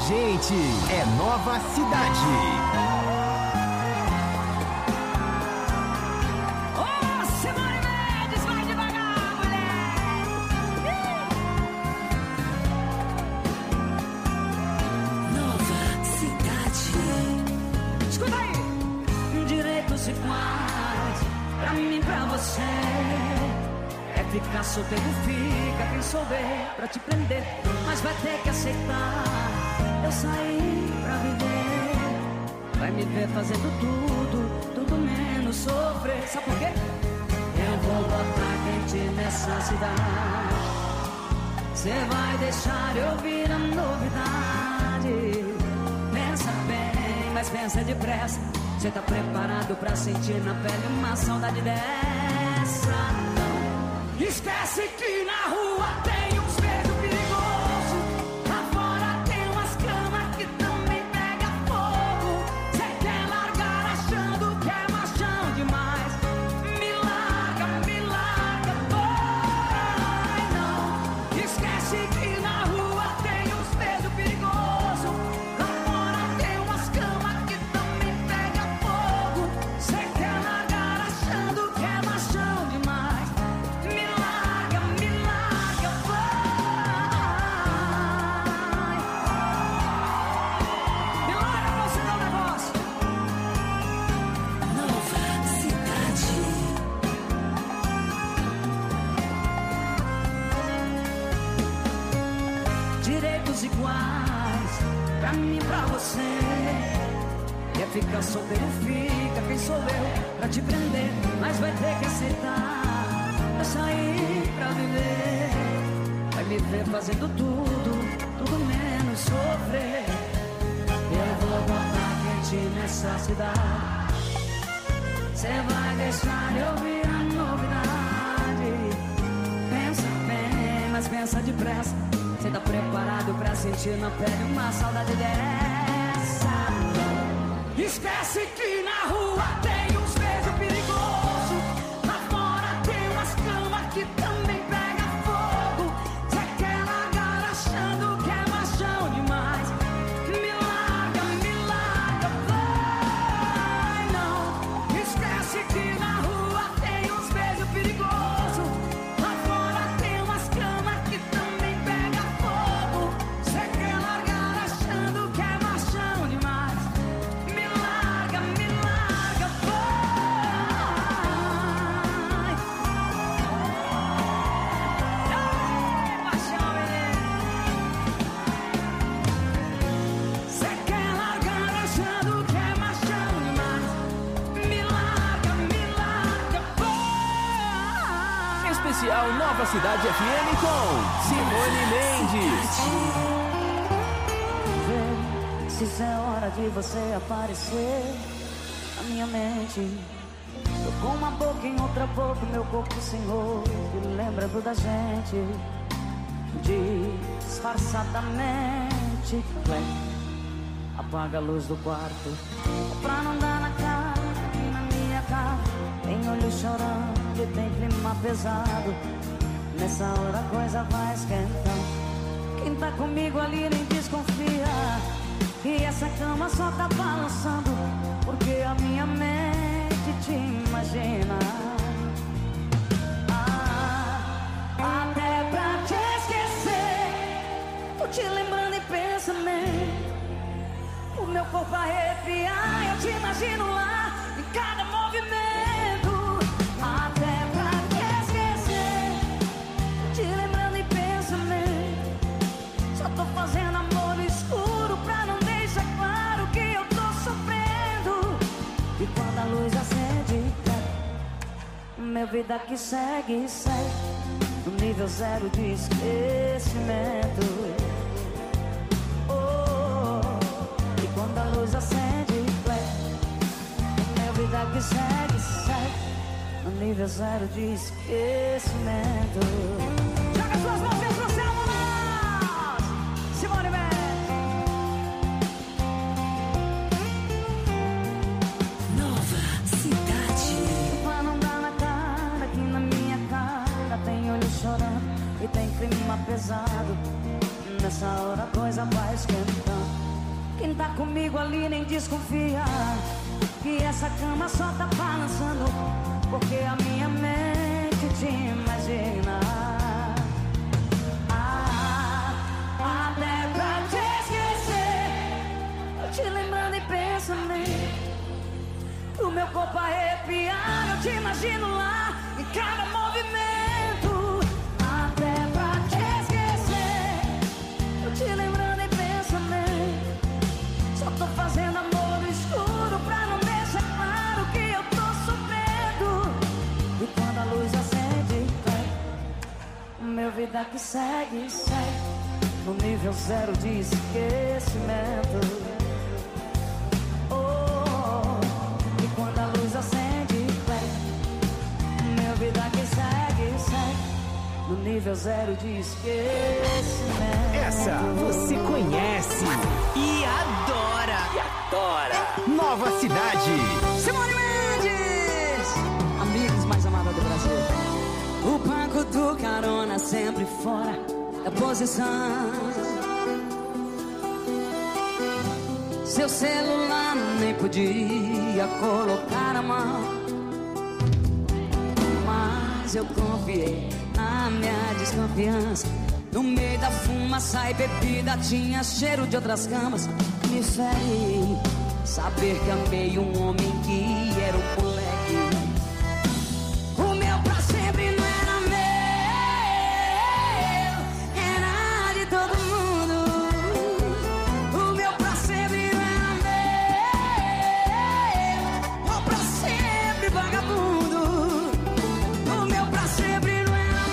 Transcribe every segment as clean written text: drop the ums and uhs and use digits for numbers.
gente é Nova Cidade. Pra mim, pra você, é ficar solteiro, fica quem souber pra te prender. Mas vai ter que aceitar, eu saí pra viver. Vai me ver fazendo tudo menos sofrer. Sabe por quê? Eu vou botar quente nessa cidade. Cê vai deixar eu vir a novidade. Pensa bem, mas pensa depressa. Cê tá preparado pra sentir na pele uma saudade dessa? Não. Esquece que na rua tem uns beijos perigosos. Lá fora tem umas camas que também pega fogo. Cê quer largar achando que é machão demais. Me larga, vai não. Esquece que na rua tem uns beijos perigosos. Lá fora tem umas camas que também pega fogo. Cê quer largar achando que é machão demais. Me larga, vai. Me larga pra você dar um negócio. Nova Cidade. Direitos iguais pra mim e pra você. Quer ficar solteiro, fica quem sou eu pra te prender. Mas vai ter que aceitar, eu saí pra viver. Vai me ver fazendo tudo menos sofrer. Eu vou botar quente nessa cidade. Cê vai deixar eu vir a novidade. Pensa bem, mas pensa depressa. Cê tá preparado pra sentir na pele uma saudade dessa? Esquece que na rua tem uns beijos perigosos. Lá fora tem umas camas que também pega fogo. Cê quer largar achando que é machão demais. Me larga, vai não. Esquece que na rua tem uns beijos perigosos. Lá fora tem umas camas que também pega fogo. Cê quer largar achando que é machão demais. Me larga, vai. Ei, machão, cê quer largar achando que é machão demais. Me larga, vai. Especial Nova Cidade FM com Simone Mendes. Se isso é hora de você aparecer na minha mente. Tô com uma boca em outra boca, meu corpo sem roupa, lembrando da gente disfarçadamente. Apaga a luz do quarto pra não dar na cara. Aqui na minha cara tem olho chorando e tem clima pesado. Nessa hora a coisa vai esquentando. Quem tá comigo ali nem desconfia que essa cama só tá balançando, porque a minha mente te imagina. Até pra te esquecer, tô te lembrando em pensamento. O meu corpo arrepia, eu te imagino lá em cada movimento. Até pra te esquecer, te lembrando em pensamento. Só tô fazendo amor no escuro pra não deixar claro que eu tô sofrendo. E quando a luz acende, minha vida que segue, no nível zero de esquecimento. E quando a luz acende, minha vida que segue, no nível zero de esquecimento. Joga suas mãos pro céu, vamos! Simone Mendes. Nova Cidade. Pra não dar na cara, aqui na minha cara tem olho chorando e tem clima pesado. Nessa nessa hora a coisa vai esquentando. Quem tá comigo ali nem desconfia que essa cama só tá balançando, porque a minha mente te imagina. Até pra te esquecer, eu te lembrando e pensando, o meu corpo arrepiar, eu te imagino lá em cada movimento. Até pra te esquecer, eu te lembrando e pensando, só tô fazendo amor no escuro pra não deixar claro que eu tô sofrendo. E quando a luz acende, o meu vida que segue, segue no nível zero de esquecimento. E quando a luz acende, meu vida que segue, segue no nível zero de esquecimento. Essa você conhece e adora. Nova Cidade. Simone Mendes, amigos mais amados do Brasil. O banco do carona sempre fora da posição. Seu celular nem podia colocar a mão, mas eu confiei na minha desconfiança. No meio da fumaça e bebida tinha cheiro de outras camas. Me fere saber que amei um homem que era um moleque. O meu pra sempre não era meu, era de todo mundo. O meu pra sempre não era meu, ou pra sempre vagabundo. O meu pra sempre não era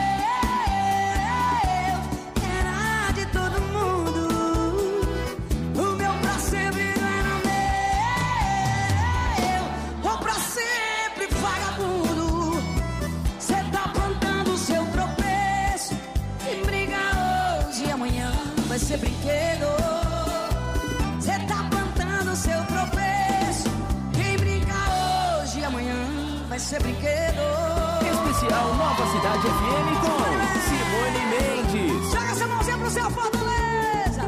meu, era de todo mundo. O meu pra sempre não era meu, ou pra sempre vagabundo. Cê tá plantando o seu tropeço, quem briga hoje e amanhã vai ser brinquedo. Cê tá plantando o seu tropeço, quem brinca hoje e amanhã vai ser brinquedo. Especial Nova Cidade FM com Simone Mendes. Joga essa mãozinha pro seu Fortaleza.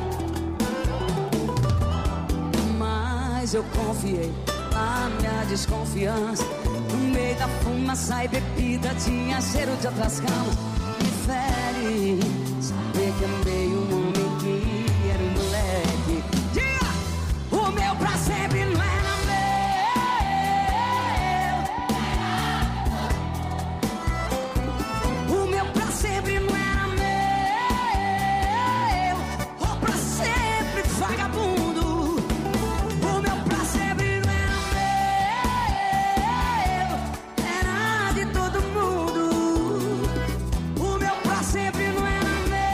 Mas eu confiei na minha desconfiança. No meio da fumaça e bebida tinha cheiro de outras camas. Me fere saber que amei um homem que era um moleque. Diga! O meu pra sempre não era meu. O meu pra sempre não era meu, ou pra sempre vagabundo. O meu pra sempre não era meu, era de todo mundo. O meu pra sempre não era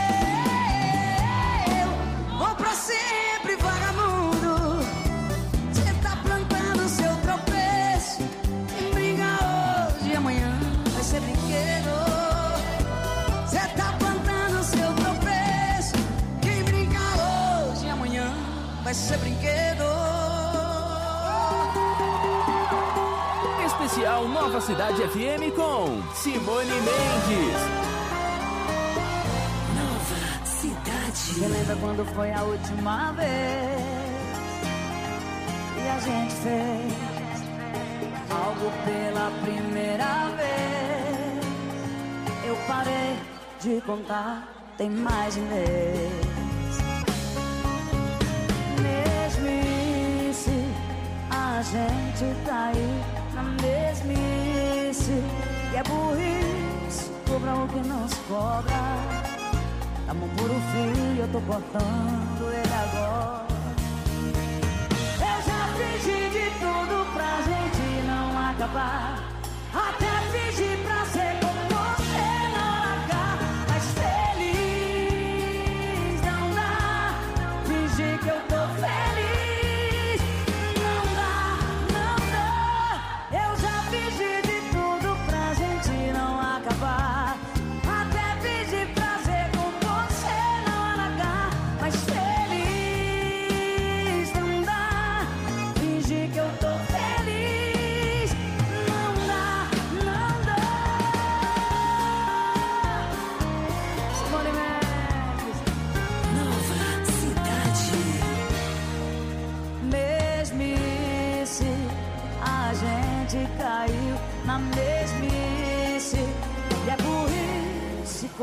meu, ou pra sempre vagabundo. Cê tá plantando o seu tropeço, quem briga hoje e amanhã vai ser brinquedo. Cê tá plantando o seu tropeço, quem brinca hoje e amanhã vai ser brinquedo. Especial Nova Cidade FM com Simone Mendes. Você lembra quando foi a última vez e a gente fez algo pela primeira vez? Eu parei de contar, tem mais de mês. Mesmice, a gente tá aí na mesmice. E é burrice, cobra o que não se cobra. Amor puro fio, eu tô cortando ele agora. Eu já fingi de tudo pra gente não acabar. Até fingi pra ser como você não largar. Mas feliz não dá. Fingir que eu tô feliz não dá, não dá. Eu já fingi de tudo pra gente não acabar. Até fingi pra ser como você não largar. Mas feliz não dá. Fingir que eu tô feliz não dá, não dá.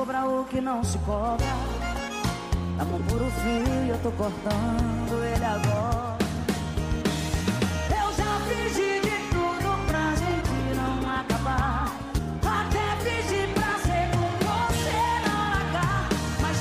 cobrar o que não se cobra. Tá bom por o fio, eu tô cortando ele agora. Eu já fingi de tudo pra gente não acabar. Até fingi pra ser com você não largar. Mas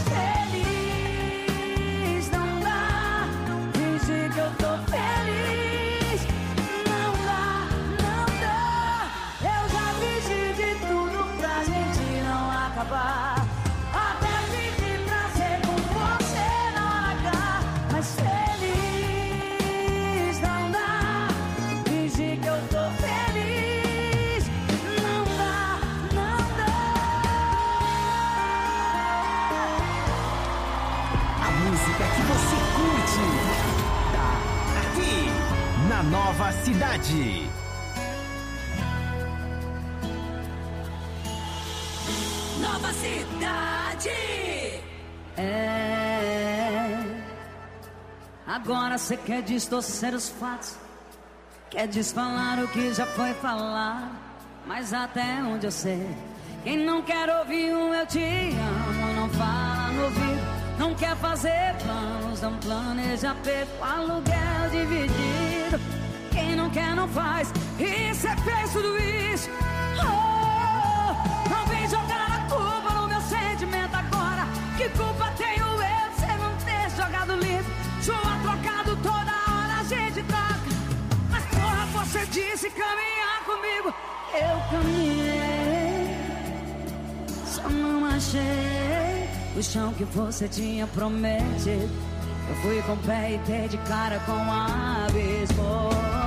feliz não dá. Fingi que eu tô feliz. Não dá, não dá. Eu já fingi de tudo pra gente não acabar. Até fingi pra ser com você não largar. Mas feliz não dá. Fingi que eu tô feliz. Não dá, não dá. A música que você curte tá aqui na Nova Cidade. Nova Cidade. Agora cê quer distorcer os fatos, quer desfalar o que já foi falado. Mas até onde eu sei, quem não quer ouvir um eu te amo não fala no ouvido. Não quer fazer planos, não planeja perco aluguel dividido. Quem não quer não faz, e cê fez tudo isso. Oh, não vem jogar a culpa no meu sentimento agora. Que culpa tenho eu de cê não ter jogado livre? Sua trocado toda hora a gente troca. Mas porra, você disse caminhar comigo. Eu caminhei, só não achei o chão que você tinha prometido. Eu fui com o pé e dei de cara com o abismo.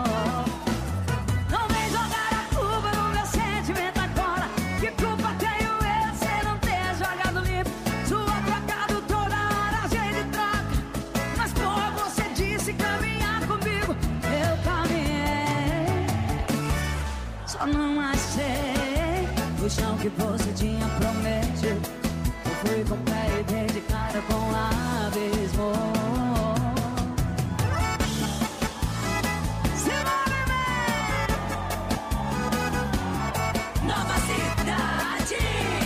Não vem jogar a culpa no meu sentimento agora. Que culpa tenho eu de cê não ter jogado limpo? Sua trocado toda hora a gente troca. Mas porra, você disse caminhar comigo. Eu caminhei, só não achei o chão que você tinha prometido. Eu fui com o pé e dei de cara com o abismo. Nova Cidade.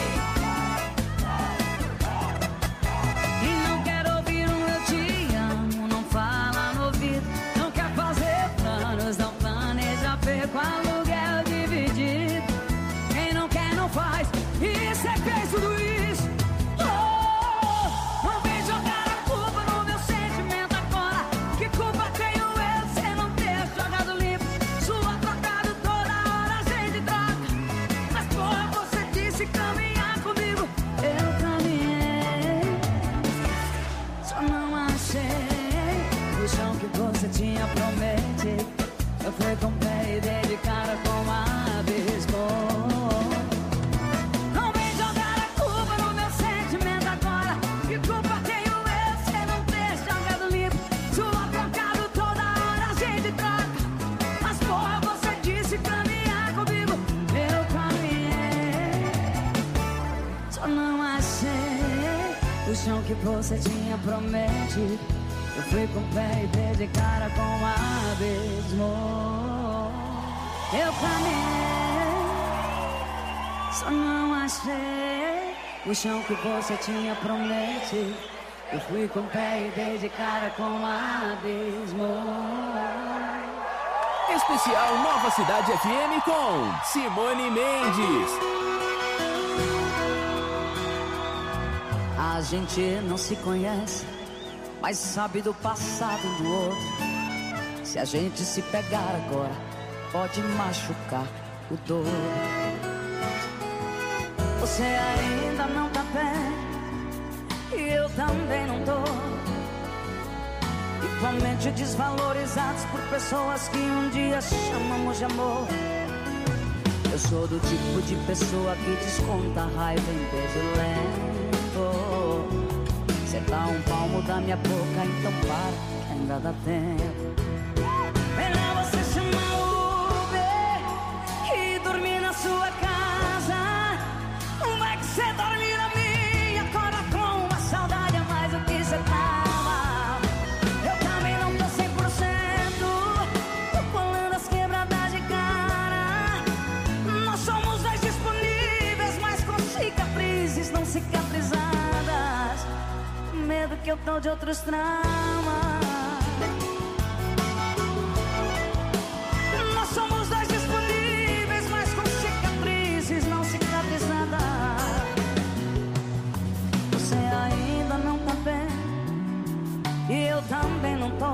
E não quer ouvir um eu te amo, não fala no ouvido. Não quer fazer planos, não planeja perco aluguel dividido. Quem não quer não faz, e cê fez tudo isso. Oh, não vem jogar a culpa no meu sentimento agora. Que culpa tenho eu de cê não ter jogado limpo? Sua trocado toda hora a gente troca. Mas porra, você disse caminhar comigo. Eu caminhei, só não achei o chão que você tinha prometido. Eu fui com o pé e dei de cara com o abismo. Não vem jogar a culpa no meu sentimento agora. Que culpa tenho eu de cê não ter jogado limpo? Sua trocado toda hora a gente troca. Mas porra, você disse caminhar comigo. Eu caminhei, só não achei o chão que você tinha prometido. Eu fui com o pé e dei de cara com o abismo. Eu caminhei, só não achei o chão que você tinha prometido. Eu fui com o pé e dei de cara com o abismo. Especial Nova Cidade FM com Simone Mendes. A gente não se conhece, mas sabe do passado do outro. Se a gente se pegar agora, pode machucar o dor. Você ainda não tá bem, e eu também não tô. Igualmente desvalorizados por pessoas que um dia chamamos de amor. Eu sou do tipo de pessoa que desconta a raiva em beijo lento. Cê dá um palmo da minha boca, então para, que ainda dá tempo. Melhor você chamar o Uber e dormir na sua casa. Como é que cê dorme na minha? Acorda com uma saudade a mais do que cê tava. Eu também não tô 100%, tô colando as quebradas de cara. Nós somos dois disponíveis, mas com cicatrizes não cicatriz. tô de outros traumas. Nós somos dois disponíveis, mas com cicatrizes não cicatrizadas. Você ainda não tá bem e eu também não tô.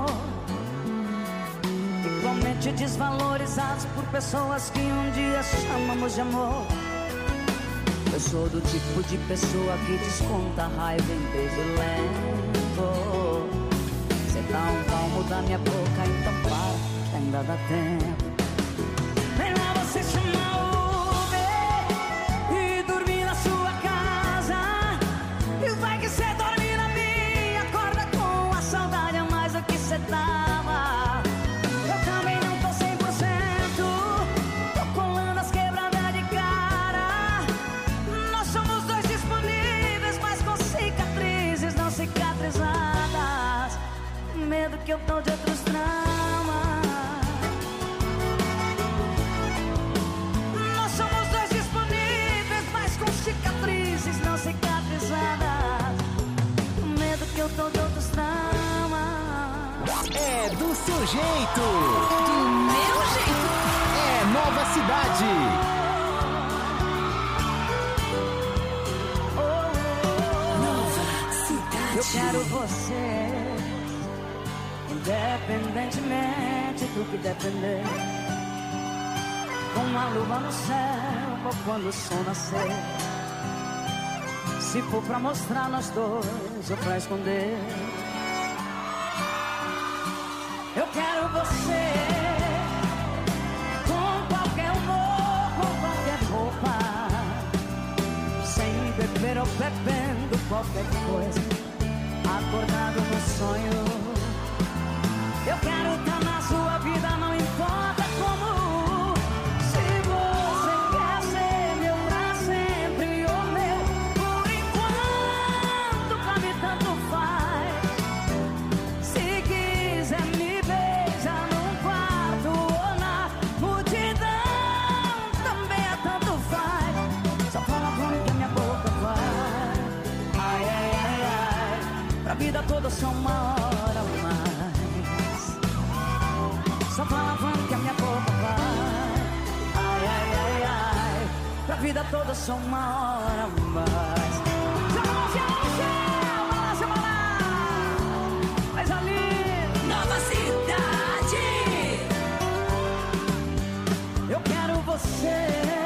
Igualmente desvalorizados por pessoas que um dia chamamos de amor. Eu sou do tipo de pessoa que desconta a raiva em beijo lento. Cê dá um palmo da minha boca, então para, que ainda dá tempo. Melhor você chamar o Uber e dormir na sua casa. E vai que cê dorme na minha, acorda com a saudade a mais do que cê tava. Eu também não tô 100%, tô colando as quebradas de cara. Nós somos dois disponíveis, mas com cicatrizes não cicatrizadas. Medo que eu tô de outros traumas. Nós somos dois disponíveis, mas com cicatrizes não cicatrizadas. Medo que eu tô de outros traumas. É do seu jeito. Do meu jeito. É Nova Cidade. Nova Cidade. Eu quero você, independentemente do que depender. Com a lua no céu ou quando o sol nascer. Se for pra mostrar nós dois ou pra esconder. Eu quero você, com qualquer humor, com qualquer roupa. Sem beber ou bebendo qualquer coisa. Acordado no sonho. Eu quero estar na sua vida, não importa como. Se você quer ser meu pra sempre ou meu, por enquanto pra mim tanto faz. Se quiser me beijar num quarto ou na multidão, também é tanto faz. Só fala pra mim que a minha boca vai. Ai, ai, ai, ai. Pra vida toda só uma hora mais. Só fala que a minha boca vai. Ai, ai, ai, ai. Pra vida toda só uma hora mais. Joga a mãozinha no céu, balança, balança. Faz ali. Nova Cidade. Eu quero você,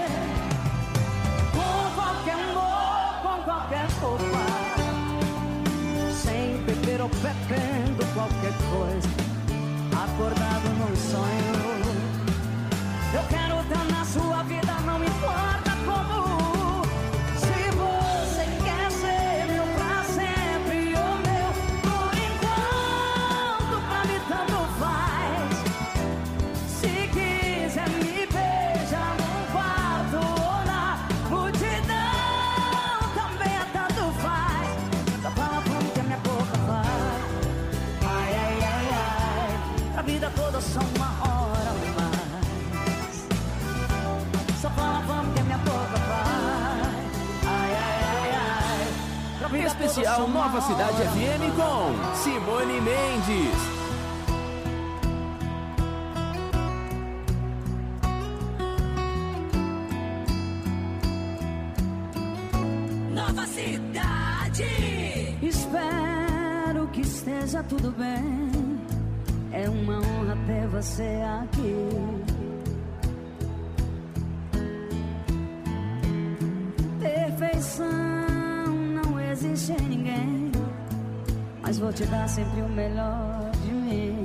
com qualquer humor, com qualquer roupa. Sem beber ou bebendo qualquer coisa. Acordado num sonho. Eu quero estar na sua vida, não importa como. Se você quer ser meu pra sempre ou meu, por enquanto pra mim tanto faz. Se quiser me beijar num quarto ou na multidão, também é tanto faz. Só fala pra mim que a minha boca vai. Ai, ai, ai, ai. A vida toda só uma hora mais. Só fala vamos que a minha boca vai. Ai, ai, ai, ai. A vida Especial toda só uma Nova Cidade hora FM mais. com Simone Mendes. Nova Cidade. Espero que esteja tudo bem. É uma honra ter você aqui. Perfeição não existe em ninguém, mas vou te dar sempre o melhor de mim.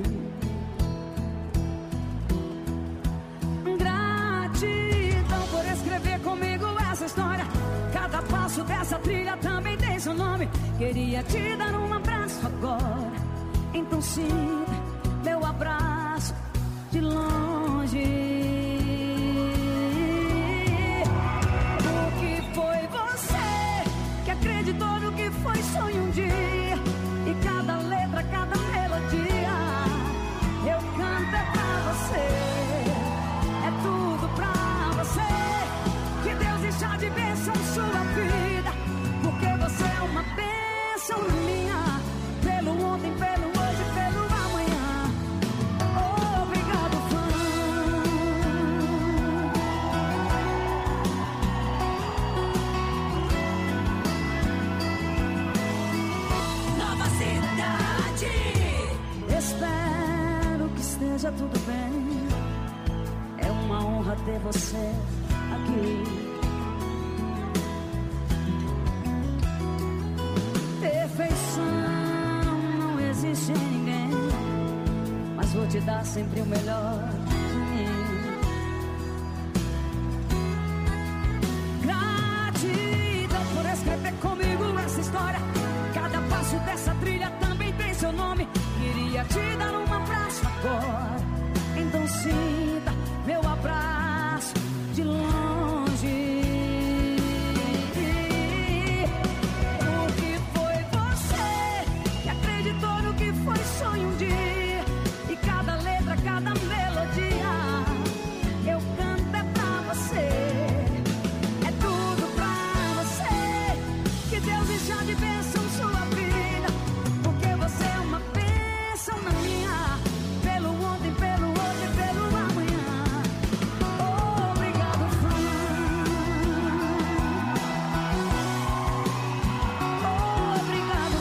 Gratidão por escrever comigo essa história. Cada passo dessa trilha também tem seu nome. Queria te dar um abraço agora. Então sinta meu abraço de longe. Porque foi você que acreditou no que foi sonho um dia. E cada letra, cada melodia eu canto é pra você. É tudo pra você. Que Deus deixar de bênção sua vida. Porque você é uma bênção minha. Pelo esteja tudo bem. É uma honra ter você aqui. Perfeição não existe em ninguém, mas vou te dar sempre o melhor de mim. Gratidão por escrever comigo essa história. Cada passo dessa trilha também tem seu nome. Queria te dar um abraço agora, então sinta meu abraço de longe. Porque foi você que acreditou no que foi sonho um dia. E cada letra, cada melodia eu canto é pra você. É tudo pra você. Que Deus encha de bênção sua vida, porque você é uma bênção na minha. Pelo ontem, pelo hoje e pelo amanhã. Obrigado, Fran. Obrigado,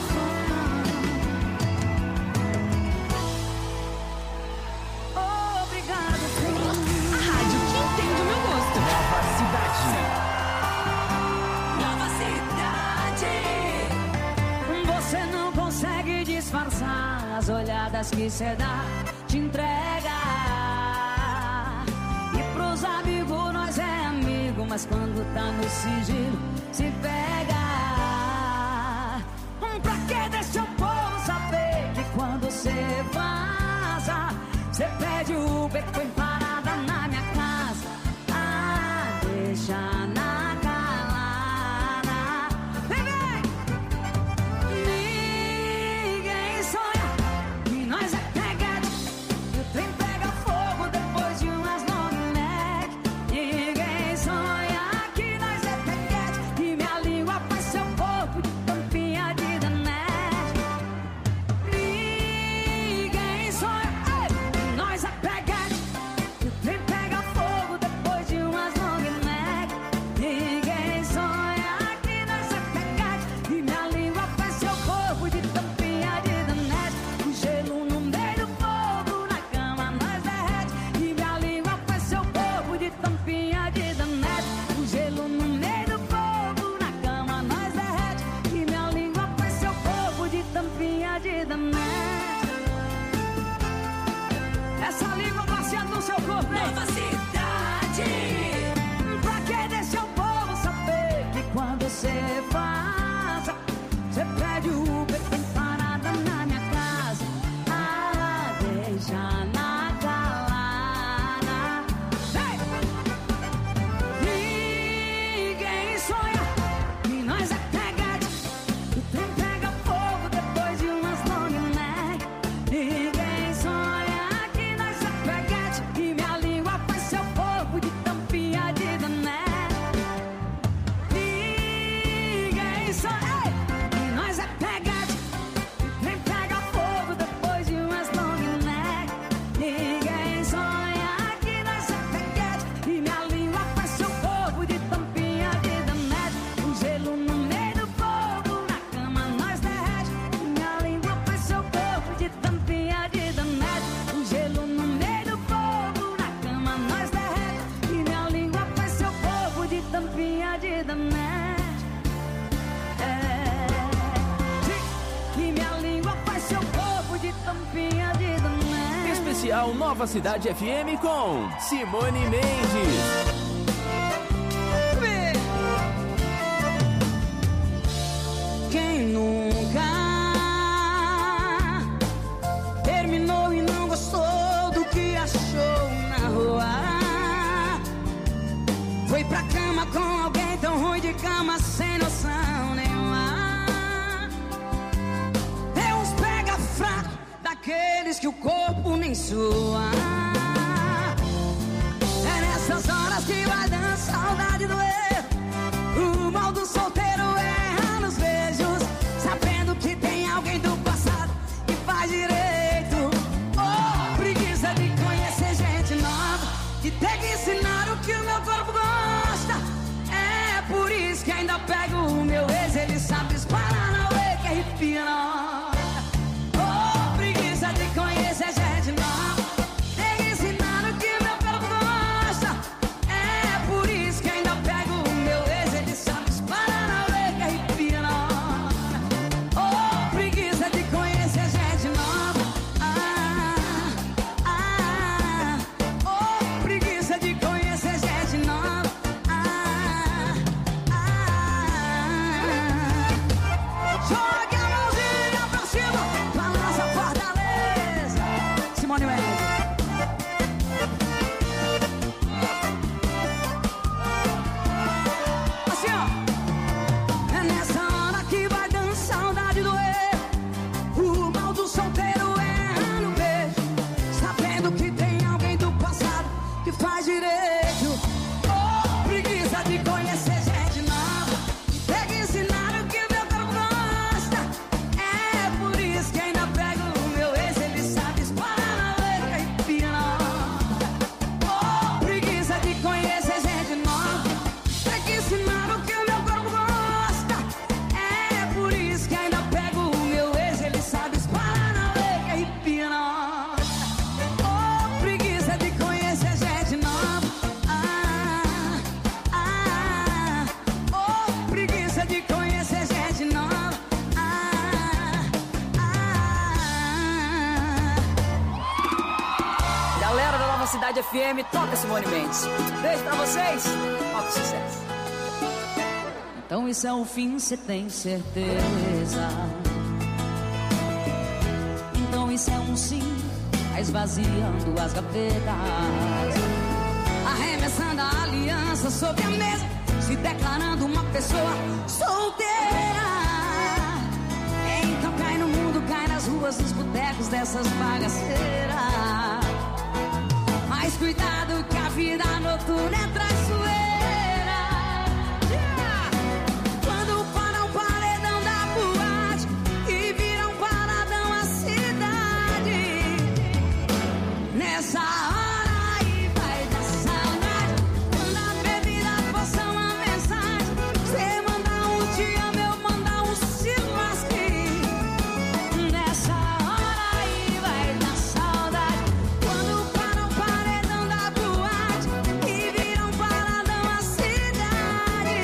Fran. Obrigado, Fran. A rádio que entende o meu gosto. Nova Cidade. Nova Cidade. Você não consegue disfarçar as olhadas que cê dá, te entrega. E pros amigos nós é amigo, mas quando tá no sigilo se pega. Pra que deixa o povo saber que quando cê vaza, cê pede o beco, põe parada na minha casa. Ah, deixa na calada. Vem! Ninguém sonha que nós é peguete, e o trem pega fogo depois de umas long neck. Ninguém sonha que nós é peguete, e minha língua faz seu corpo de tampinha de danete. Ninguém sonha que nós é peguete, e o trem pega fogo depois de umas long neck. Ninguém sonha que nós é peguete, e minha língua faz seu corpo de tampinha de danete. O gelo no meio do fogo, na cama nós derrete, e minha língua faz seu corpo de tampinha de danete. O gelo no meio do fogo, na cama nós derrete, e minha língua faz seu corpo de tampinha de danete. Essa língua passeando no seu corpo, hein? Nova Cidade. Pra que deixa o povo saber que quando cê vaza, cê pede o beco, tem parada na minha casa. Ah, deixa na calada. Ninguém sonha que nós é peguete, o trem pega fogo depois de umas long neck. Ninguém sonha que nós é peguete, e minha língua faz seu corpo de tampinha de danete. Ninguém sonha que nós é peguete, o trem pega fogo depois de umas long neck. Ninguém sonha que nós é peguete, e minha língua faz seu corpo de tampinha de danete. O gelo no meio do fogo, na cama nós derrete, e minha língua faz seu corpo de tampinha de danete. O gelo no meio do fogo, na cama nós derrete, e minha língua faz seu corpo de tampinha de danete. E minha língua faz seu corpo de tampinha de danete. Especial Nova Cidade FM com Simone Mendes. Quem nunca terminou e não gostou do que achou na rua, foi pra cama com alguém tão ruim de cama, sem noção nenhuma. É uns pega fraco, daqueles que o corpo nem sua. É nessas horas que vai dando saudade doer. O mal do solteiro erra nos beijos, sabendo que tem alguém do passado que faz direito. Oh, preguiça de conhecer gente nova, de ter que ensinar o que o meu corpo gosta. É por isso que ainda pego o meu ex, ele sabe disparar na ué que arrepia na hora. Oh, preguiça de conhecer gente nova, Cidade FM, toca Simone Mendes. Beijo pra vocês, toca sucesso. Então isso é o fim, cê tem certeza? Então isso é um sim, tá esvaziando as gavetas, arremessando a aliança sobre a mesa, se declarando uma pessoa solteira. Então cai no mundo, cai nas ruas, nos botecos dessas bagaceiras. Mas cuidado que a vida noturna é traiçoeira. Quando para o paredão da boate e vira um paradão a cidade, nessa hora aí vai dar saudade. Quando a bebida for só uma mensagem, você mandar um te amo, eu mandar um se lasque. Nessa hora aí vai dar saudade. Quando para o paredão da boate e vira um paradão a cidade,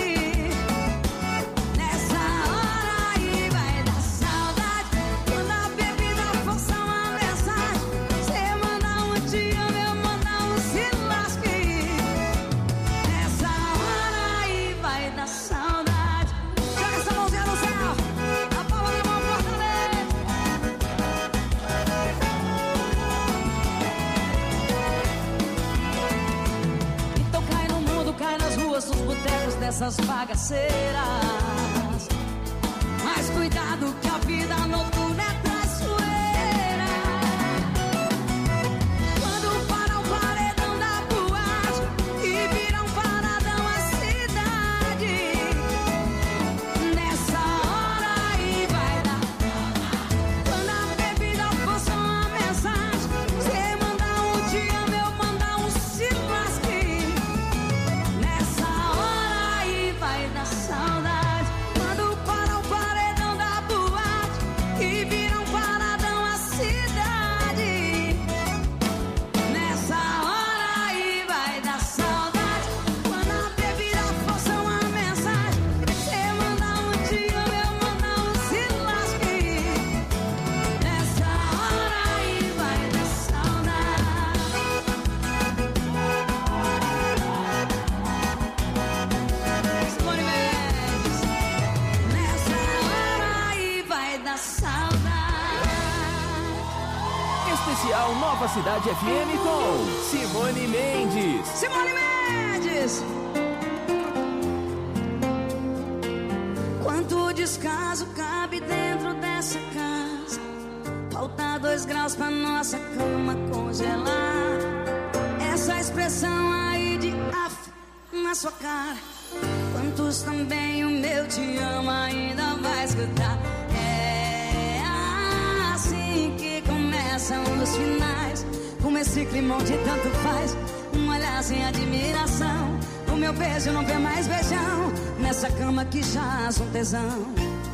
nessa hora aí vai dar saudade. Quando a bebida for só uma mensagem, você mandar um te amo, eu mandar um se lasque. Nessa hora aí vai dar saudade. Joga essa mãozinha no céu, a palma da mão fortalece. Então cai no mundo, cai nas ruas, nos botecos dessas bagaceiras. Mas cuidado que a vida noturna é traiçoeira. Quando para o paredão da boate e vira um paradão a cidade, nessa hora aí vai dar. Quando a bebida for só uma mensagem, você mandar um te amo, eu mandar um se lasque. Nessa hora aí vai dar saudade. Quando para o paredão da boate e vira um paradão a cidade, nessa hora aí vai dar saudade. Quando a bebida for só uma mensagem, você mandar um te amo, eu mandar um se lasque. Nessa hora aí vai dar saudade. Simone Mendes. Nessa hora aí vai dar saudade. Especial Nova Cidade FM com Simone Mendes. Simone Mendes. Quanto descaso cabe dentro dessa casa? Falta 2 graus pra nossa cama congelar. Essa expressão aí de af na sua cara. Quantos também o meu te amo ainda vai escutar? É assim que começam os finais, com esse climão de tanto faz. Um olhar sem admiração, o meu beijo não vê mais beijão. Nessa cama que jaz um tesão.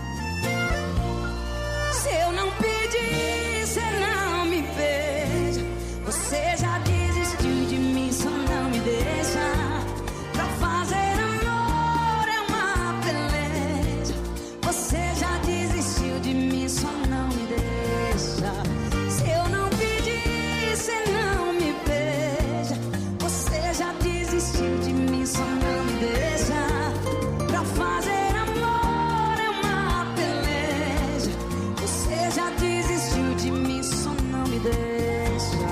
Se eu não pedir, cê não me beija. Você já desistiu de mim, só não me deixa. Pra fazer amor é uma beleza. Você já desistiu de mim, só não me deixa. Se eu não pedir, cê não me beija. Você já desistiu de mim, só não me deixa. Pra fazer amor é uma beleza. Você já desistiu de mim, só não me deixa.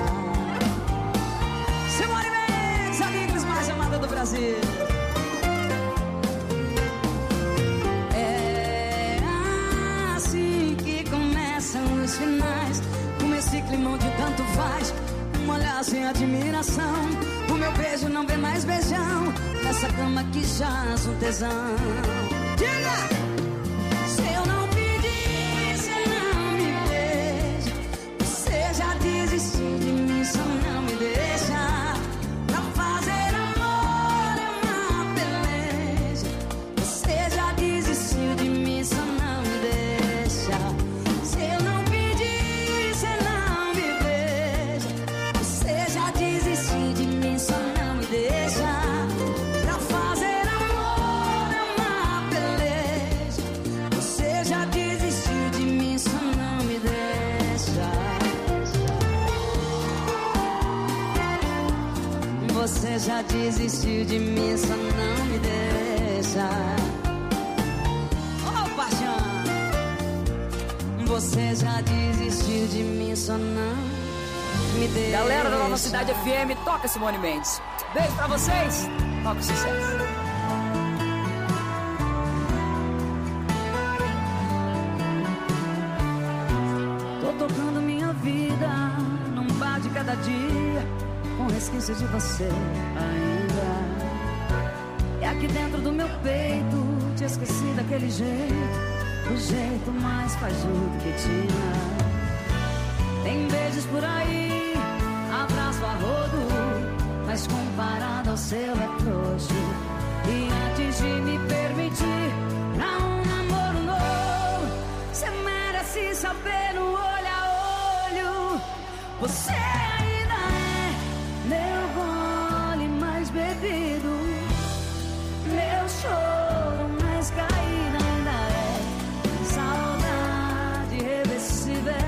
Simone Mendes, a Migros mais amada do Brasil. É assim que começam os finais, com esse climão de tanto faz. Um olhar sem admiração, o meu beijo não vê mais beijão. Nessa cama que jaz um tesão. Diga! Se eu não pedir, cê não me beija. Você já desistiu de mim, só não me deixa. Pra fazer amor é uma beleza. Você já desistiu de mim, só não me deixa. Se eu não pedir, cê não me beija. Você já desistiu de mim, só não me deixa. Pra fazer amor é uma beleza. já desistiu de mim, só não me deixa. Oh, paixão. Você já desistiu de mim, só não me deixa. Galera da Nova Cidade FM, toca Simone Mendes. Beijo pra vocês, toca o sucesso. Tô tocando minha vida num bar de cada dia, com resquício de você ainda. E aqui dentro do meu peito te esqueci daquele jeito, o jeito mais fajuto que tinha. Tem beijos por aí, abraço a rodo, mas comparado ao seu é frouxo. E antes de me permitir pra um namoro novo, você merece saber no olho a olho. Você ainda é meu gole mais bebido, meu choro mais caído ainda é saudade irreversível.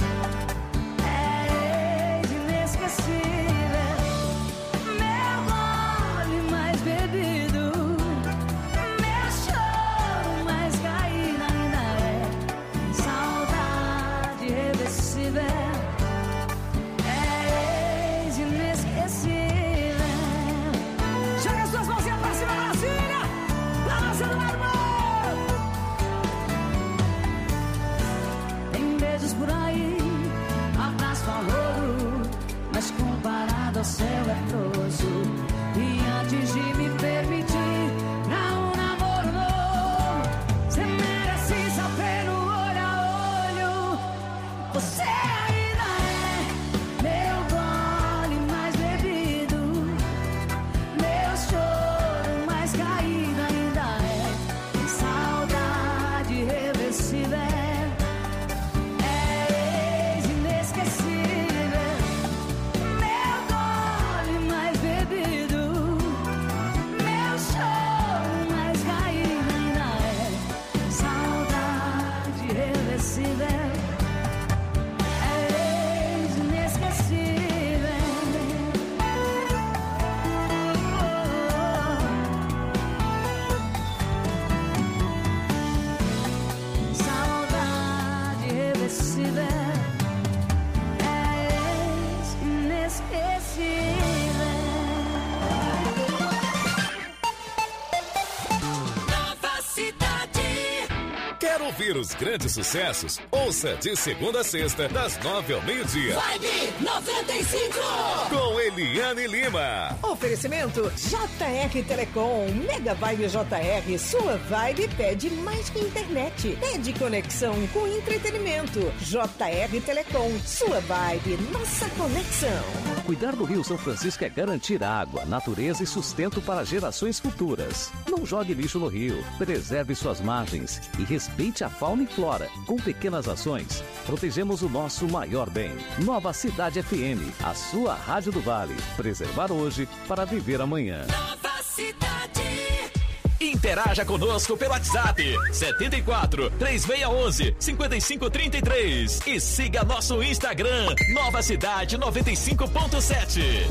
Comparado ao céu é frouxo. E antes de me permitir pra um namoro novo, você merece saber no olho a olho. Você ainda é meu gole mais bebido, meu choro mais caído ainda é saudade irreversível. Ouvir os grandes sucessos? Ouça de segunda a sexta, das 9 ao meio-dia. Vibe 95! Com Eliane Lima. Oferecimento JR Telecom. Mega Vibe JR. Sua vibe pede mais que internet. Pede conexão com entretenimento. JR Telecom. Sua vibe, nossa conexão. Cuidar do Rio São Francisco é garantir água, natureza e sustento para gerações futuras. Não jogue lixo no rio. Preserve suas margens e respeite a fauna e flora. Com pequenas ações, protegemos o nosso maior bem. Nova Cidade FM, a sua rádio do Vale. Preservar hoje para viver amanhã. Nova Cidade. Interaja conosco pelo WhatsApp 74 3611 5533 e siga nosso Instagram Nova Cidade 95.7.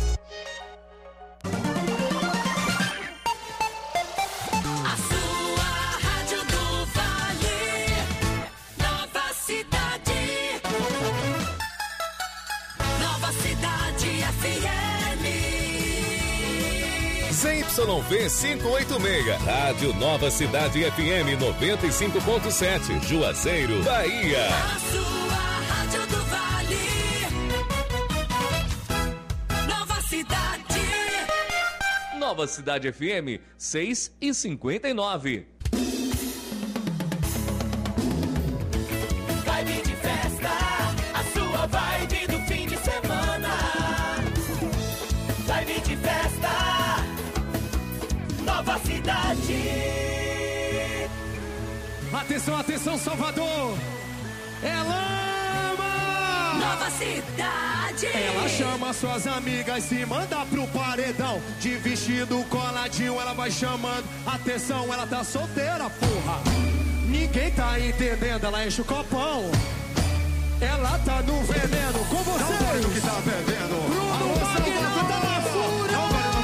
ZYV 586, Rádio Nova Cidade FM 95.7, Juazeiro, Bahia. A sua rádio do Vale. Nova Cidade. Nova Cidade FM 6h59. Vibe de festa, a sua vibe do fim de semana. Vibe de festa. Nova Cidade. Atenção, atenção, Salvador. Ela ama. Nova Cidade. Ela chama suas amigas, se manda pro paredão. De vestido coladinho, ela vai chamando. Atenção, ela tá solteira, porra. Ninguém tá entendendo, ela enche o copão. Ela tá no veneno com vocês. Não que tá bebendo. Bruno Wagner tá na fúria.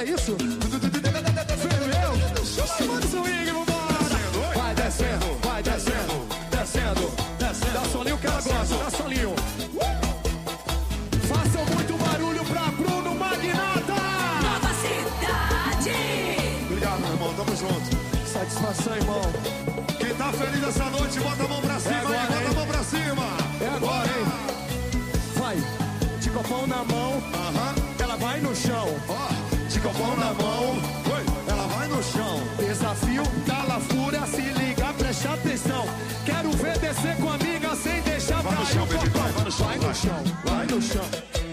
isso? Ferveu. Manda o swing, vambora. Vai descendo, vai descendo, descendo, descendo. Dá solinho que ela gosta, dá solinho. Façam muito barulho pra Bruno Magnata. Nova Cidade. Obrigado, meu irmão, tamo junto. Satisfação, irmão. Quem tá feliz essa noite, bota a mão pra cima, agora, aí, bota a mão pra cima. É agora, hein? Vai, de copão na mão, ela vai no chão. De copão na mão, ela vai no chão. Desafio da Lafúria, se liga, preste atenção. Quero ver descer com a amiga sem deixar vai no chão, baby, vai no chão, vai no chão, vai no chão.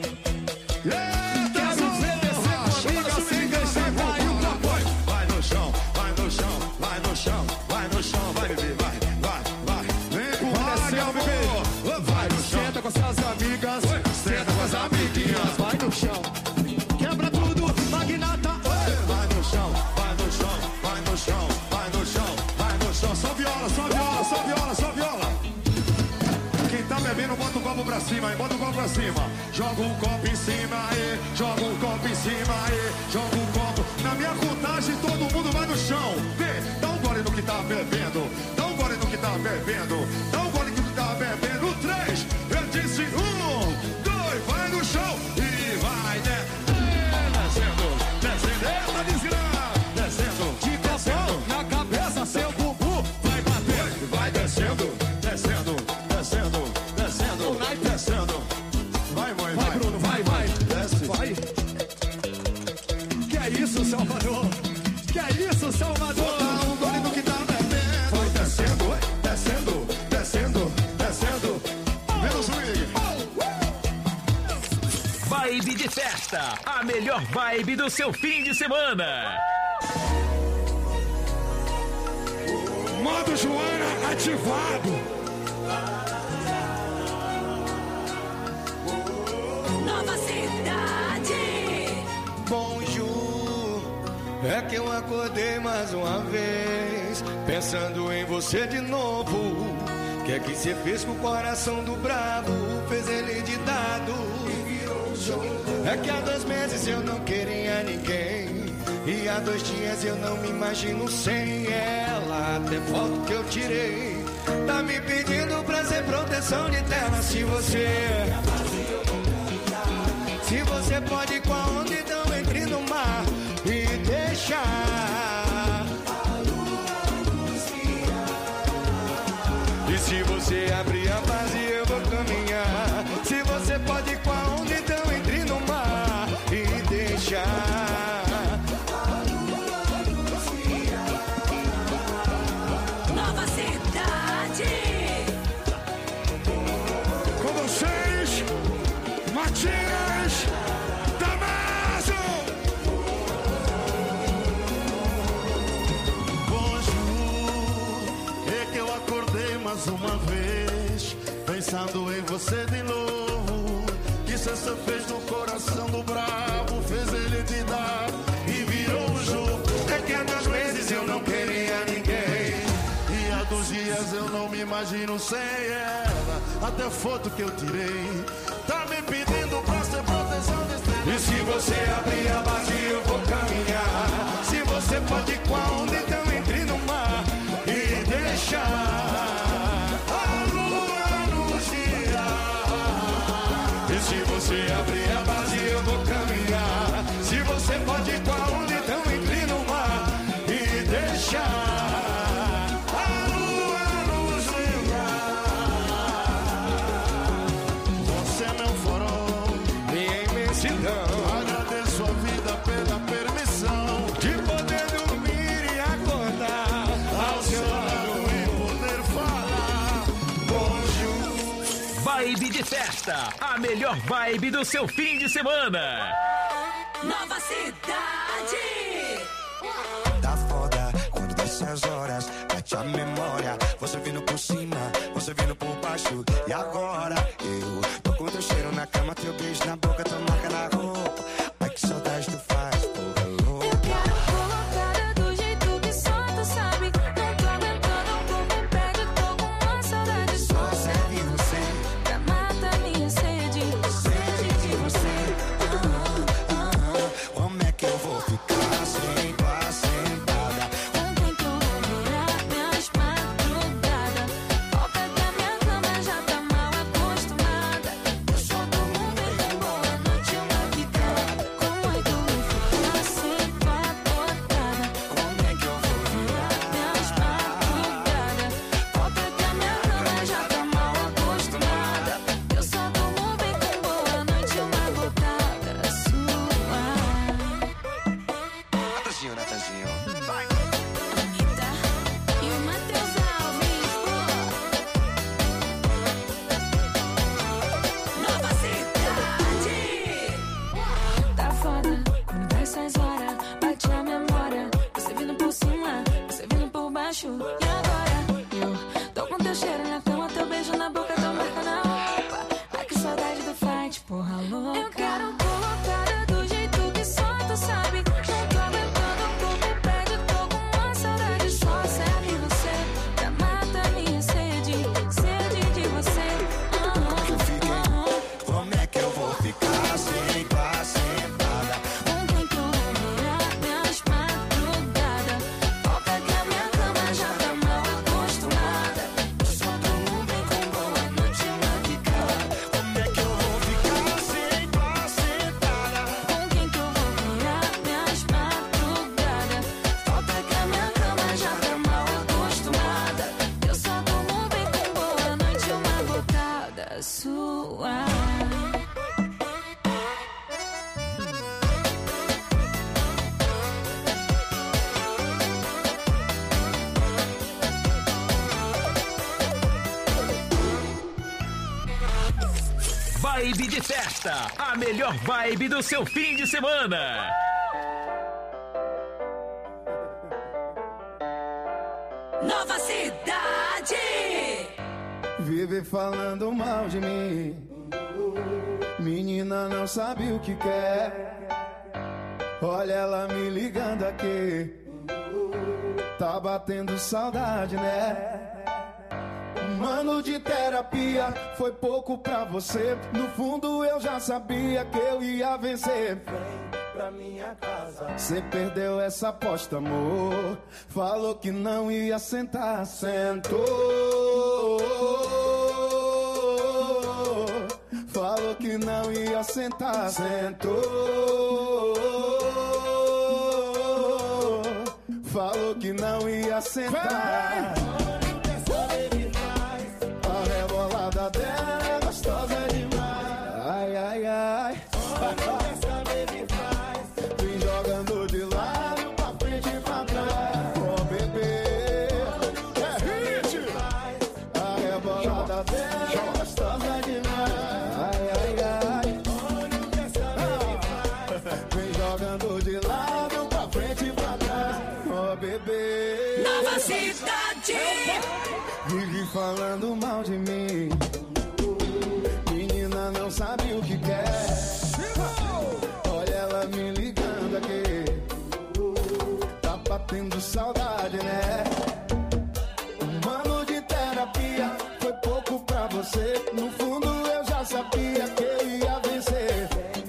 Quero ver descer com a amiga sem deixar cair o capô. Vai no chão, vai no chão, vai no chão, vai no chão, vai, bebê, vai. Vem pro desceu, bebê. Vai no chão. Senta com suas amigas, senta com as amiguinhas. Vai no chão, quebra tudo, Magnata. Vai no chão, vai no chão, vai no chão, vai no chão, vai no chão. Só viola, só viola, só viola, só viola. Quem tá bebendo, bota o copo pra cima, aí, bota o copo pra cima. Joga um copo em cima, aí, joga um copo em cima, aí, joga um copo. Na minha contagem, todo mundo vai no chão. Vê, dá um gole no que tá bebendo, dá um gole no que tá bebendo, dá um gole no que tá bebendo. 3, eu disse 1, 2, vai no chão e vai, né? Descendo, descendo, eita, desgrama, descendo, De copão na cabeça, seu bubu vai bater. vai descendo, descendo, descendo, descendo, descendo. Vai, mãe, Vai, Bruno, vai, vai. Desce. Vai. Que é isso, Salvador? Que é isso, Salvador? Dá um gole no que tá bebendo. Vai descendo, descendo, descendo, descendo. Menos swing. Vibe de festa, a melhor vibe do seu fim de semana. Modo Joana ativado. Nova Cidade. Bonjour, é que eu acordei mais uma vez, pensando em você de novo. Que é que você fez com o coração do bravo? Fez ele de dado e virou um jogo. É que há 2 meses eu não queria ninguém, e há 2 dias eu não me imagino sem ela. Até foto que eu tirei tá me pedindo pra ser proteção de tela. Se você pode ir com a onda, então entre no mar e deixa a lua nos guiar. E se você abrir a base, eu vou caminhar. Se você pode ir com a onda, então entre no mar e deixa a lua nos guiar. Nova Cidade. Com vocês, Matias Damaso. Bonjour, é que eu acordei mais uma vez, pensando em você de novo. Que você fez no coração do bravo, fez ele te dar e virou um jogo. É que há 2 meses eu não queria ninguém, E há 2 dias eu não me imagino sem ela. Até foto que eu tirei tá me pedindo pra ser proteção desse. e se você abrir a base, eu vou caminhar. Se você pode ir com a onda, então entre no mar e deixa a lua nos guiar. E se você abrir a base, eu vou caminhar. Se você pode ir com a onda, então entre no mar e deixa a lua nos guiar. Você é meu farol, Minha imensidão agradeço a vida pela permissão de poder dormir e acordar ao seu lado. e poder falar. Bonjour. Vibe de festa, a melhor vibe do seu fim de semana. Nova Cidade. Tá foda quando desce as horas, bate a memória. Você vindo por cima, você vindo por baixo. E agora eu tô com teu cheiro na cama, teu beijo na boca, tua marca na roupa. Ai que saudade tu faz, porra louca. Eu quero colocada do jeito que só tu sabe. Não tô aguentando, o corpo me pede, tô com uma saudade sua. Só serve você, Pra matar minha sede, sede de você. como é que eu vou ficar? Vibe de festa, a melhor vibe do seu fim de semana. Nova Cidade. Vive falando mal de mim. Menina não sabe o que quer. Olha ela me ligando aqui. Tá batendo saudade, né? Um ano de terapia foi pouco pra você. No fundo eu já sabia que eu ia vencer. Vem pra minha casa. Você perdeu essa aposta, amor. Falou que não ia sentar, sentou. Falou que não ia sentar, sentou. Falou que não ia sentar. A rebolada dela é gostosa demais. Ai, ai, ai. Vem jogando de lado pra frente e pra trás. Oh, bebê, é hit. A rebolada dela é gostosa demais. Ai, ai, ai. Vem jogando de lado pra frente e pra trás. Oh, bebê. Nova Cidade. Vive falando mal de mim. Menina não sabe o que quer. Olha ela me ligando aqui. Tá batendo saudade, né? Um ano de terapia foi pouco pra você. No fundo eu já sabia que eu ia vencer.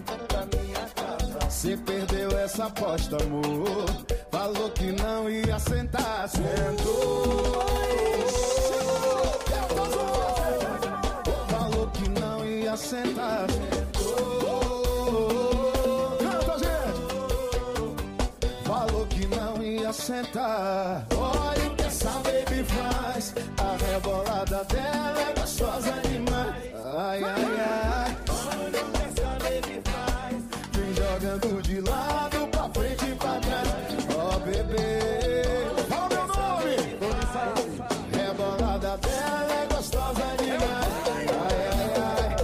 Você perdeu essa aposta, amor. Falou que não ia sentar, sentou. Falou que não ia sentar, sentou. Canta, gente. Falou que não ia sentar. Olha o que essa baby faz. A rebolada dela é gostosa demais. Ai, ai, ai. Olha o que essa baby faz. Vem jogando de lado pra frente e pra trás. Ó, bebê, fala meu nome. Rebolada dela é gostosa demais. Ai, ai,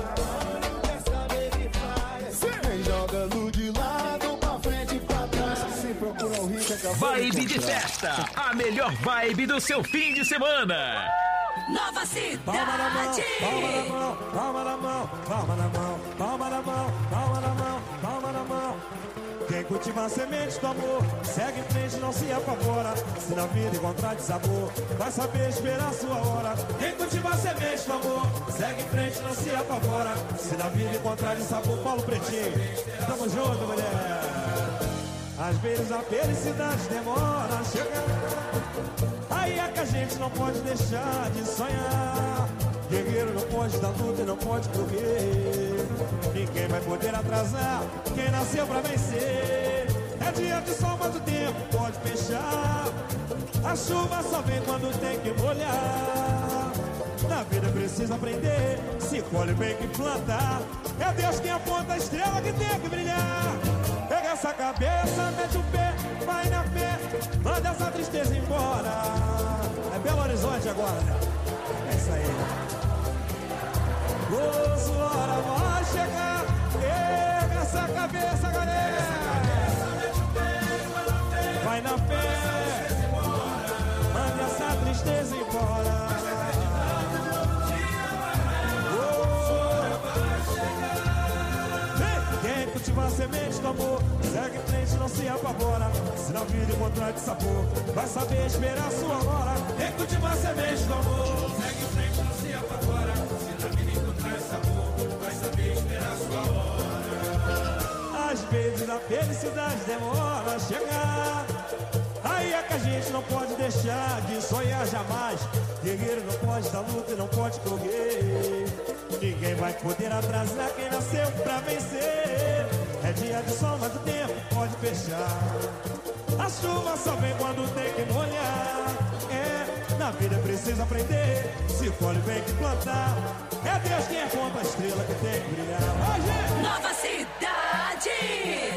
ai. Vem jogando de lado pra frente e pra trás. Se procura o rico, acabou. Vibe de festa, a melhor vibe do seu fim de semana. Nova Cidade. Palma na mão, palma na mão, palma na mão, palma na mão, palma na mão, palma na mão, palma na mão. Quem cultiva a semente do amor, segue em frente, não se apavora. Se na vida encontrar desabor, vai saber esperar a sua hora. Quem cultiva a semente do amor, segue em frente, não se apavora. Se na vida encontrar desabor, Paulo Pretinho, tamo junto, mulher. Às vezes a felicidade demora a chegar. Aí é que a gente não pode deixar de sonhar. Guerreiro não pode dar luta e não pode correr. Ninguém vai poder atrasar quem nasceu pra vencer. É dia de sol, mas o tempo pode fechar. A chuva só vem quando tem que molhar. Na vida precisa aprender, se colhe bem que plantar. É Deus quem aponta a estrela que tem que brilhar. Pega essa cabeça, mete o pé, vai na fé, manda essa tristeza embora. É Belo Horizonte agora, né? É isso aí. Ô, sua hora vai chegar. Pega essa cabeça, galera. Vai na fé, manda essa tristeza embora. Quem cultiva a semente do amor, segue em frente, não se apavora. Se na vida encontrar de sabor, vai saber esperar a sua hora. Quem cultiva a semente do amor, segue em frente, não se apavora. Se na vida encontrar de sabor, vai saber esperar a sua hora. Às vezes a felicidade demora a chegar. Aí é que a gente não pode deixar de sonhar jamais. Guerreiro não pode dar luta e não pode correr. Ninguém vai poder atrasar quem nasceu pra vencer. É dia de sol, mas o tempo pode fechar. A chuva só vem quando tem que molhar. É, na vida precisa aprender, se colhe bem que plantar. É Deus quem aponta a estrela que tem que brilhar. Hoje, Nova Cidade.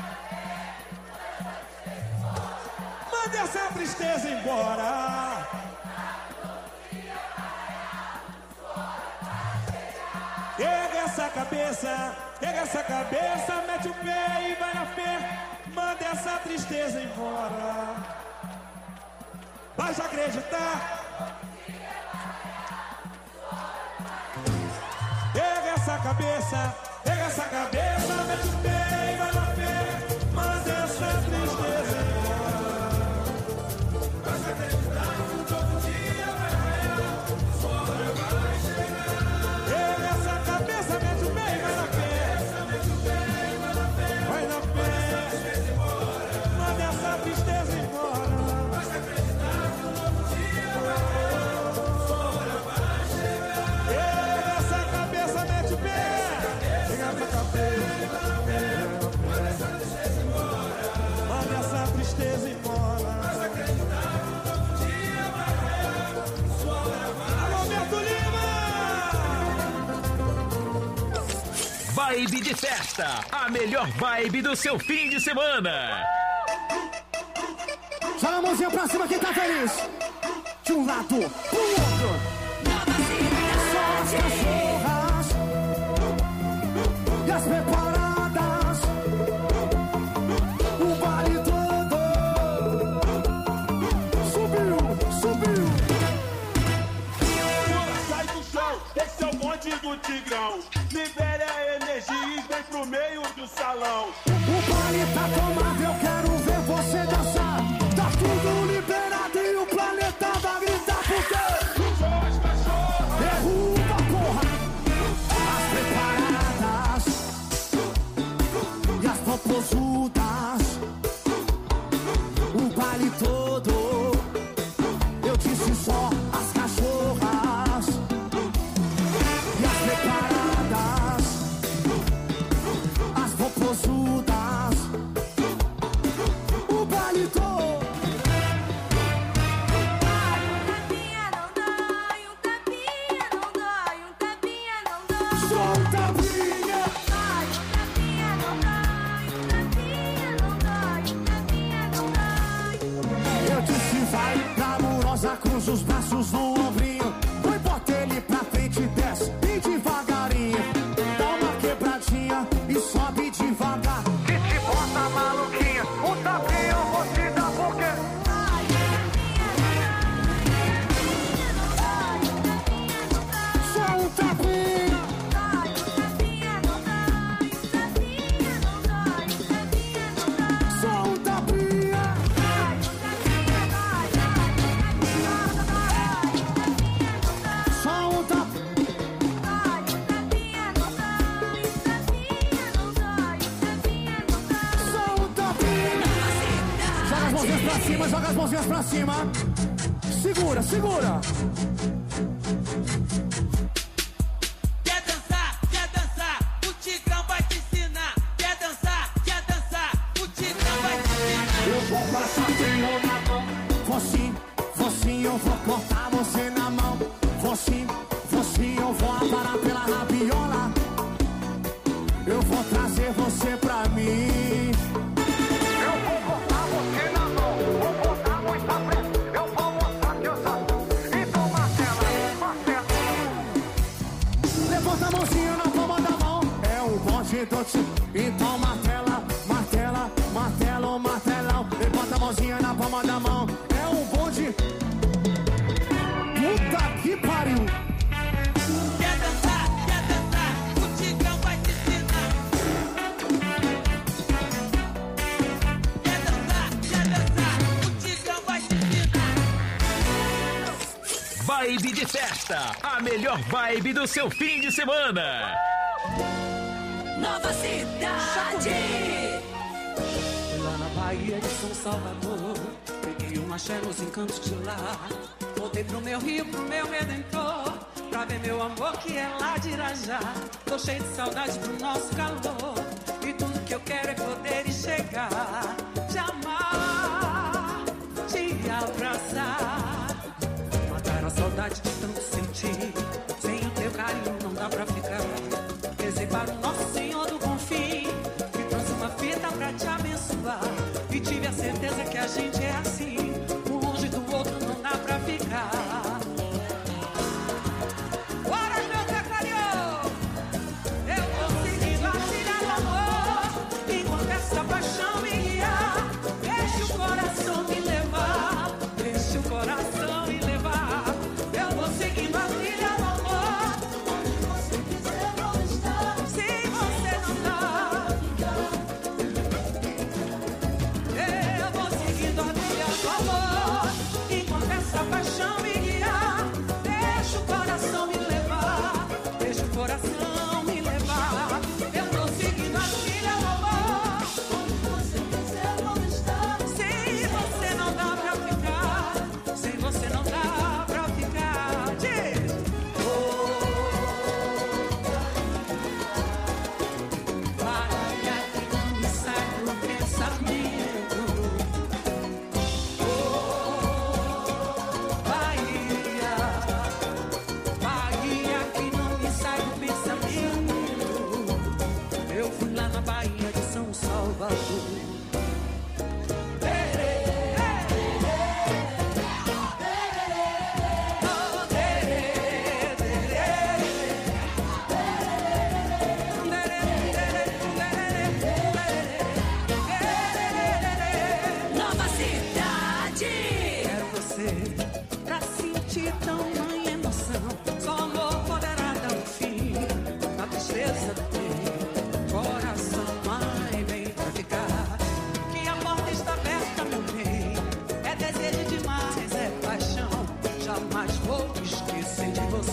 mande essa tristeza embora. Pega essa essa cabeça, mete o pé e vai na fé. Manda essa tristeza embora. Vai já acreditar. Pega essa cabeça, mete o pé e vai na fé. Manda essa tristeza embora. Vai já acreditar que um novo dia vai raiar. Sua hora vai chegar. Pega essa cabeça, mete o pé e vai na fé. Vai na fé, manda essa tristeza embora. Vai se acreditar que um novo dia vai raiar. Sua hora vai chegar. Pega essa cabeça, mete o pé. Pega essa cabeça, manda essa tristeza embora. Manda essa tristeza embora. Vai se acreditar que um novo dia vai raiar. Sua hora vai. Alô, Beto Lima! Vibe de festa, a melhor vibe do seu fim de semana. Joga a mãozinha pra cima quem tá feliz. De um lado pro outro. Só as cachorras e as preparadas. O baile todo subiu. Sai do chão, esse é o bonde do Tigrão. Libere a energia e vem pro meio do salão. O baile tá tomado, eu quero ver você dançar. Tá tudo liberado e o planeta vai gritar porque as cachorras derruba, porra. As preparadas e as popozudas. O baile todo, eu disse só as cachorras e as preparadas, as popozudas. O baile todo. Cruza os braços no ombrinho, põe, bota ele pra frente e desce bem devagarinho. Dá uma quebradinha e sobe devagar. E te bota maluquinha, um tapinha eu vou te dar porque só um tapinha. Só um tapinha. Joga as mãozinhas pra cima. Segura. Quer dançar, o Tigrão vai te ensinar. Quer dançar, o Tigrão vai te ensinar. Eu vou passar pelo na mão. Vou sim, eu vou cortar você na mão. Vou sim, eu vou aparar pela rabiola. Eu vou trazer você pra mim. Eu vou cortar você na mão. Vou botar muita pressa. Eu vou mostrar que eu sou. Então Marcela. Levanta a mãozinha na palma da mão. É o bonde do tio. Então martela, martelão. Levanta a mãozinha na palma da mão. É o bonde. Puta que pariu. Quer dançar, o Tigrão vai te ensinar. Quer dançar, o Tigrão vai te ensinar. Vibe de festa, a melhor vibe do seu fim de semana. Nova Cidade. Lá na Bahia de São Salvador, peguei um axé nos encantos de lá. Voltei pro meu rio, pro meu Redentor, pra ver meu amor que é lá de Irajá. Tô cheio de saudade do nosso calor, e tudo que eu quero é poder ir chegar, te amar, te abraçar, matar a saudade de tanto sentir. Sem o teu carinho não dá pra ficar. Rezei para o nosso Senhor do Bom Fim, me trouxe uma fita pra te abençoar, e tive a certeza que a gente é assim, um longe do outro não dá pra ficar. Bora, meu Zé Clareou! Eu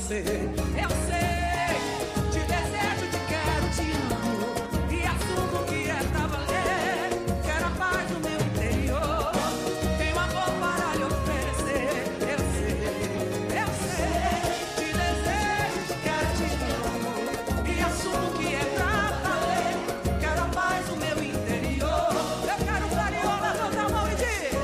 você. Eu sei, te desejo, te quero, te amo. E assumo que é pra valer. Quero a paz no meu interior. Tenho amor para lhe oferecer. Eu sei, te desejo, te quero, te amo. E assumo que é pra valer. Quero a paz no meu interior. Eu quero Variola, levanta a mão e diz.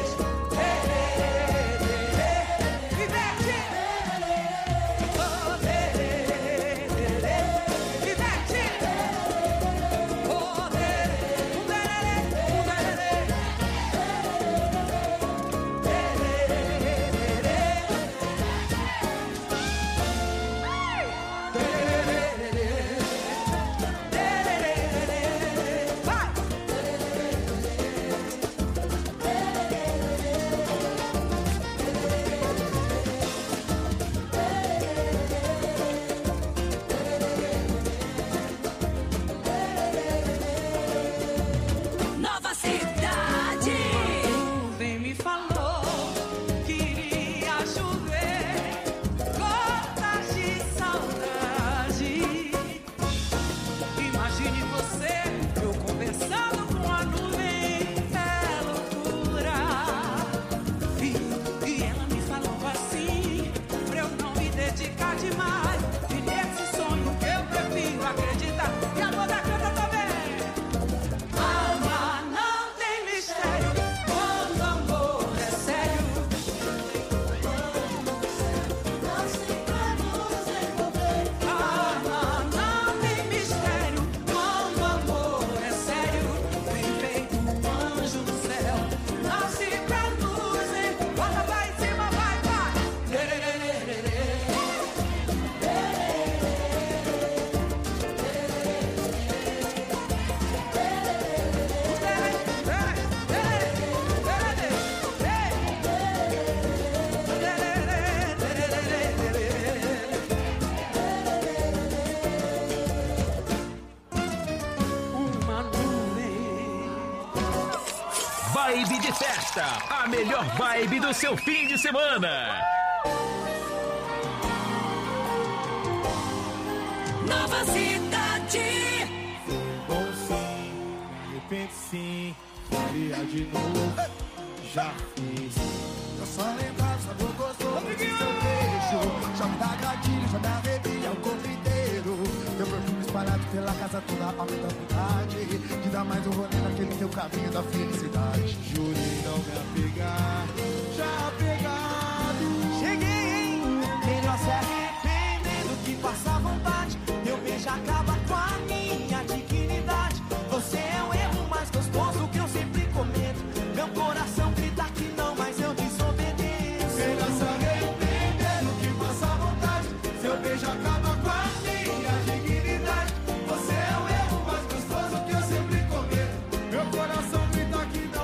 Nova cidade. Vem me falou que iria chover gotas de saudade. Imagine você, eu conversando com a nuvem, é loucura. E ela me falou assim, pra eu não me dedicar demais. E nesse sonho que eu prefiro acreditar. E a toda canta também. Alma não tem mistério quando o amor é sério. Alma não tem mistério quando o amor é sério. Vem feito um anjo do céu, nasce pra nos. Bota vai em cima, vai, vai. Uma nuvem. Vibe de festa, a melhor vibe do seu fim de semana. Nova cidade. Bom sim, de repente sim, queria de novo, já fiz. Eu só lembrar, sabor gostoso de seu beijo. Já me dá gatilho, já me arrepia o corpo inteiro. Teu perfume espalhado pela casa toda, aumenta a vontade de dar mais um rolê naquele teu caminho da felicidade. Jurei não me apegar,